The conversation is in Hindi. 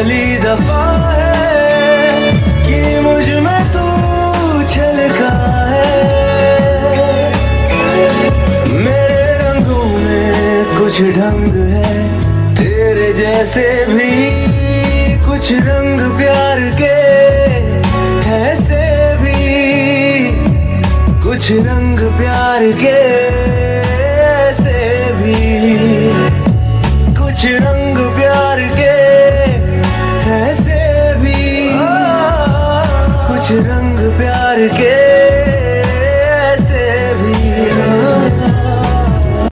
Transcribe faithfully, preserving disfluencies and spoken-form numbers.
पहली दफा है कि मुझ में तू छलका है। मेरे रंगों में कुछ ढंग है, तेरे जैसे भी कुछ रंग प्यार के, ऐसे भी कुछ रंग प्यार के, ऐसे भी कुछ रंग